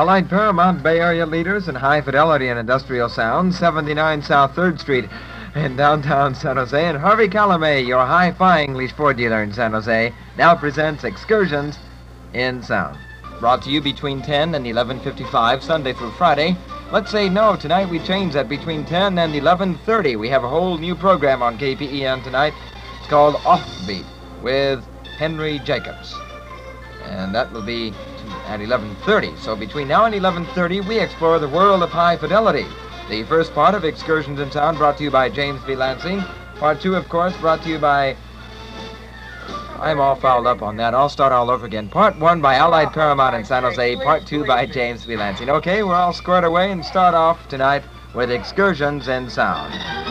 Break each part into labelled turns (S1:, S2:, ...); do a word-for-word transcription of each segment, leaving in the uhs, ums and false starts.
S1: Allied Paramount Bay Area leaders in high fidelity and industrial sound, seventy-nine South third Street in downtown San Jose. And Harvey Calamay, your hi-fi English Ford dealer in San Jose, now presents Excursions in Sound. Brought to you between ten and eleven fifty-five, Sunday through Friday. Let's say no, tonight we change that between ten and eleven thirty. We have a whole new program on K P E N tonight. It's called Offbeat with Henry Jacobs. And that will be at eleven thirty. So between now and eleven thirty, we explore the world of high fidelity. The first part of Excursions in Sound brought to you by James B. Lansing. Part two, of course, brought to you by... I'm all fouled up on that. I'll start all over again. Part one by Allied Paramount in San Jose. Part two by James B. Lansing. Okay, we're all squared away and start off tonight with Excursions in Sound.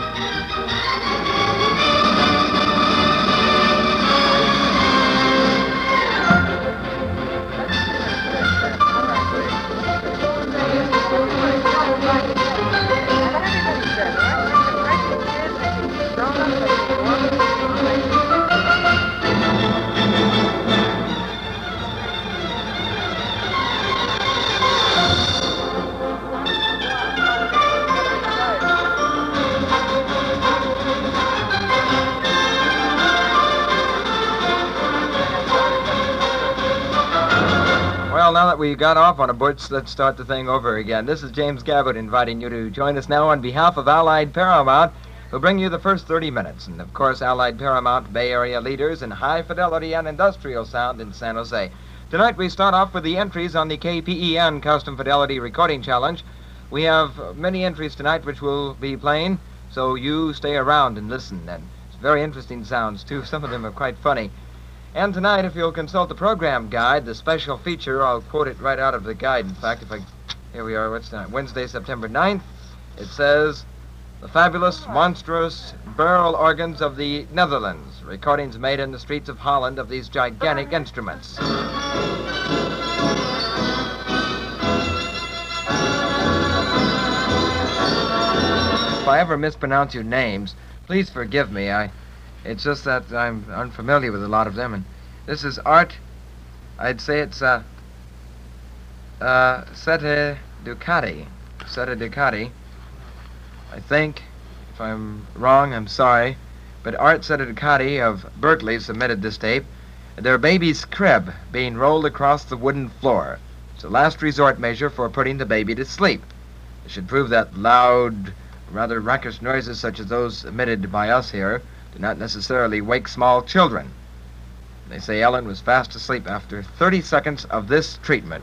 S1: Well, now that we got off on a butch, let's start the thing over again. This is James Gabbard inviting you to join us now on behalf of Allied Paramount, who'll bring you the first thirty minutes. And, of course, Allied Paramount, Bay Area leaders in high fidelity and industrial sound in San Jose. Tonight we start off with the entries on the K P E N Custom Fidelity Recording Challenge. We have many entries tonight which we'll be playing, so you stay around and listen. And it's very interesting sounds, too. Some of them are quite funny. And tonight, if you'll consult the program guide, the special feature, I'll quote it right out of the guide. In fact, if I... Here we are, what's tonight? Wednesday, September ninth. It says, the fabulous, monstrous barrel organs of the Netherlands. Recordings made in the streets of Holland of these gigantic instruments. If I ever mispronounce your names, please forgive me. I... It's just that I'm unfamiliar with a lot of them, and this is Art. I'd say it's uh, uh, Sette Ducati. Sette Ducati. I think. If I'm wrong, I'm sorry. But Art Sette Ducati of Berkeley submitted this tape. Their baby's crib being rolled across the wooden floor. It's a last resort measure for putting the baby to sleep. It should prove that loud, rather raucous noises such as those emitted by us here do not necessarily wake small children. They say Ellen was fast asleep after thirty seconds of this treatment.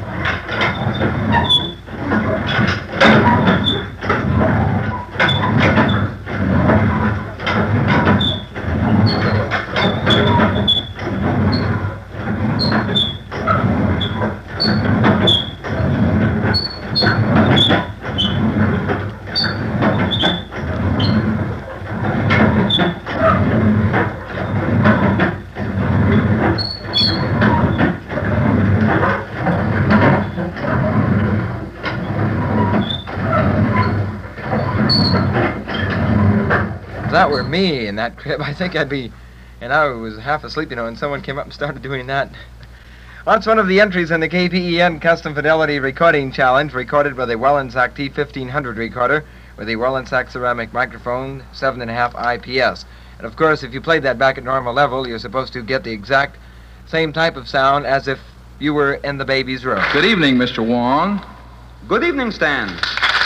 S1: If that were me in that crib, I think I'd be, and I was half asleep, you know, and someone came up and started doing that. That's one of the entries in the K P E N Custom Fidelity Recording Challenge, recorded with a Wellensack T fifteen hundred recorder with a Wellensack ceramic microphone, seven and a half I P S. And of course, if you played that back at normal level, you're supposed to get the exact same type of sound as if you were in the baby's room.
S2: Good evening, Mister Wong.
S3: Good evening, Stan.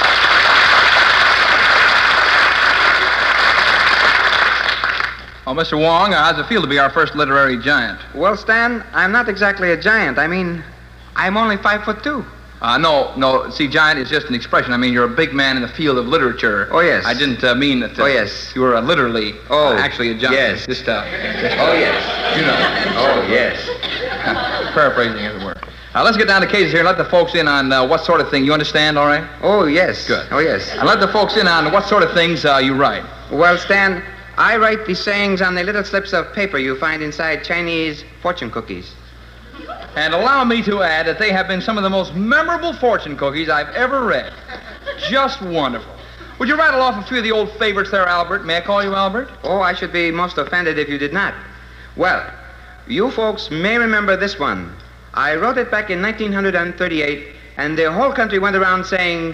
S2: Oh, Mister Wong, uh, how's it feel to be our first literary giant?
S3: Well, Stan, I'm not exactly a giant. I mean, I'm only five foot two.
S2: Uh, no, no, see, giant is just an expression. I mean, you're a big man in the field of literature.
S3: Oh, yes.
S2: I didn't uh, mean that uh,
S3: oh, yes.
S2: you were uh, literally
S3: oh,
S2: uh, actually a giant.
S3: Yes.
S2: Just, uh, just,
S3: oh, yes.
S2: You know.
S3: Oh, yes.
S2: Paraphrasing, as it were. Now, let's get down to cases here and let the folks in on uh, what sort of thing. You understand, all right?
S3: Oh, yes.
S2: Good.
S3: Oh, yes.
S2: And let the folks in on what sort of things uh, you write.
S3: Well, Stan, I write the sayings on the little slips of paper you find inside Chinese fortune cookies.
S2: And allow me to add that they have been some of the most memorable fortune cookies I've ever read. Just wonderful. Would you rattle off a few of the old favorites there, Albert? May I call you Albert?
S3: Oh, I should be most offended if you did not. Well, you folks may remember this one. I wrote it back in nineteen thirty-eight, and the whole country went around saying,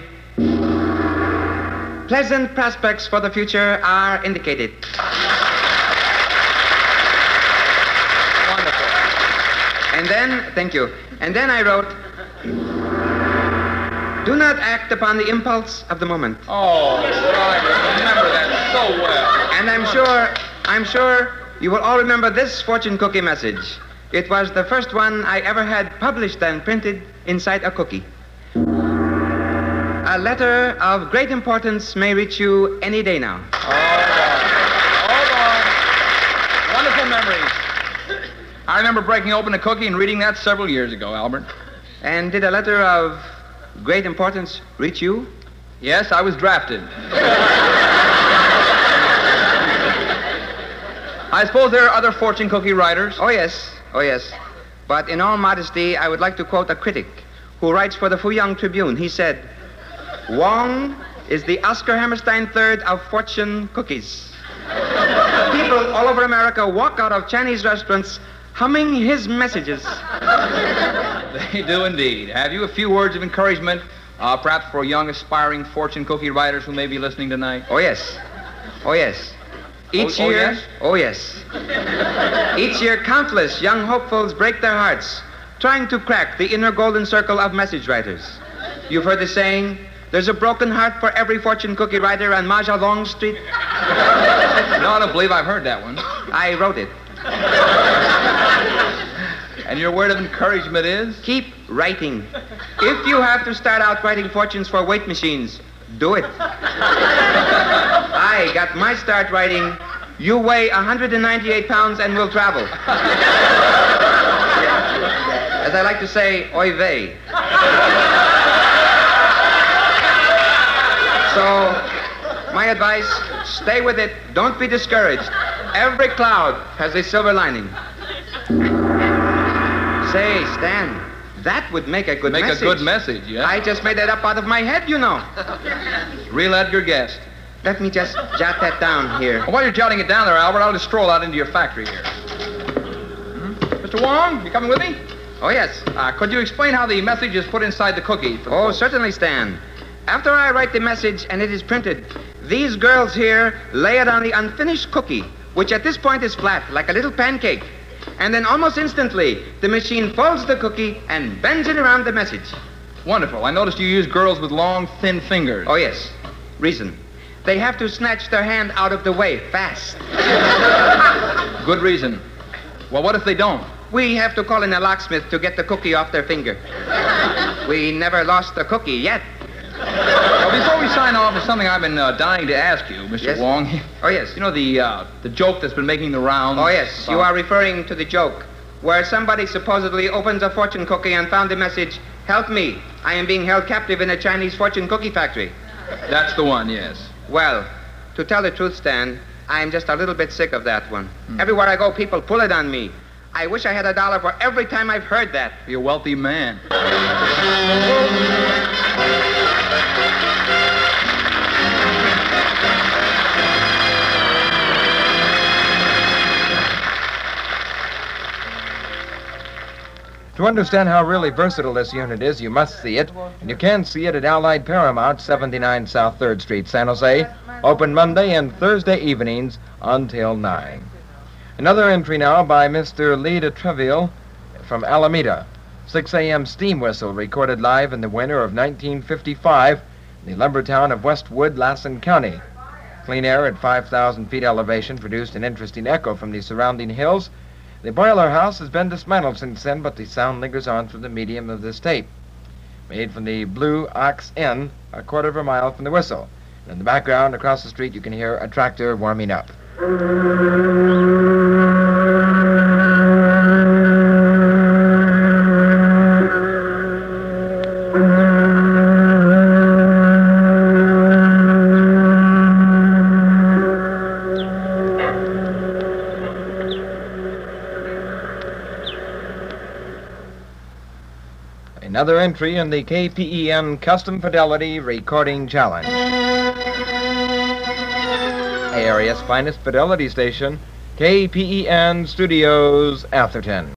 S3: pleasant prospects for the future are indicated.
S2: Wonderful.
S3: And then, thank you, and then I wrote, do not act upon the impulse of the moment.
S2: Oh, I remember that so well.
S3: And I'm sure, I'm sure you will all remember this fortune cookie message. It was the first one I ever had published and printed inside a cookie. A letter of great importance may reach you any day now.
S2: Hold on. Wonderful memories. I remember breaking open a cookie and reading that several years ago, Albert.
S3: And did a letter of great importance reach you?
S2: Yes, I was drafted. I suppose there are other fortune cookie writers.
S3: Oh, yes. Oh, yes. But in all modesty, I would like to quote a critic who writes for the Fuyang Tribune. He said, Wong is the Oscar Hammerstein third of fortune cookies. People all over America walk out of Chinese restaurants humming his messages.
S2: They do indeed. Have you a few words of encouragement, uh, perhaps for young aspiring fortune cookie writers who may be listening tonight?
S3: Oh, yes. Oh, yes. Each
S2: Oh- oh,
S3: year,
S2: yes?
S3: oh yes. Each year, countless young hopefuls break their hearts trying to crack the inner golden circle of message writers. You've heard the saying, there's a broken heart for every fortune cookie writer on Majalong Street.
S2: No, I don't believe I've heard that one.
S3: I wrote it.
S2: And your word of encouragement is?
S3: Keep writing. If you have to start out writing fortunes for weight machines, do it. I got my start writing, you weigh one hundred ninety-eight pounds and will travel. As I like to say, oy vey. So, my advice, stay with it. Don't be discouraged. Every cloud has a silver lining. Say, Stan, that would make a good
S2: Make
S3: message.
S2: a good message, yeah?
S3: I just made that up out of my head, you know.
S2: Real Edgar Guest.
S3: Let me just jot that down here.
S2: Well, while you're jotting it down there, Albert, I'll just stroll out into your factory here. Hmm? Mister Wong, you coming with me?
S3: Oh, yes.
S2: Uh, could you explain how the message is put inside the cookie? for the
S3: Oh,
S2: folks?
S3: certainly, Stan. After I write the message and it is printed, these girls here lay it on the unfinished cookie, which at this point is flat, like a little pancake. And then almost instantly, the machine folds the cookie and bends it around the message.
S2: Wonderful. I noticed you use girls with long, thin fingers.
S3: Oh, yes. Reason. They have to snatch their hand out of the way fast.
S2: Good reason. Well, what if they don't?
S3: We have to call in a locksmith to get the cookie off their finger. We never lost the cookie yet.
S2: Well, before we sign off, there's something I've been uh, dying to ask you, Mister
S3: Yes?
S2: Wong.
S3: Oh, yes.
S2: You know the uh, the joke that's been making the rounds?
S3: Oh, yes. You
S2: about-
S3: are referring to the joke where somebody supposedly opens a fortune cookie and found the message, help me, I am being held captive in a Chinese fortune cookie factory.
S2: That's the one, yes.
S3: Well, to tell the truth, Stan, I'm just a little bit sick of that one. Everywhere I go, people pull it on me. I wish I had a dollar for every time I've heard that.
S2: You're a wealthy man.
S1: To understand how really versatile this unit is, you must see it, and you can see it at Allied Paramount, seventy-nine South third Street, San Jose, open Monday and Thursday evenings until nine. Another entry now by Mister Lee de Treville from Alameda. six a.m. steam whistle recorded live in the winter of nineteen fifty-five in the lumber town of Westwood, Lassen County. Clean air at five thousand feet elevation produced an interesting echo from the surrounding hills. The boiler house has been dismantled since then, but the sound lingers on through the medium of this tape. Made from the Blue Ox Inn, a quarter of a mile from the whistle. And in the background, across the street, you can hear a tractor warming up. Another entry in the K P E N Custom Fidelity Recording Challenge. Area's finest fidelity station, K P E N Studios, Atherton.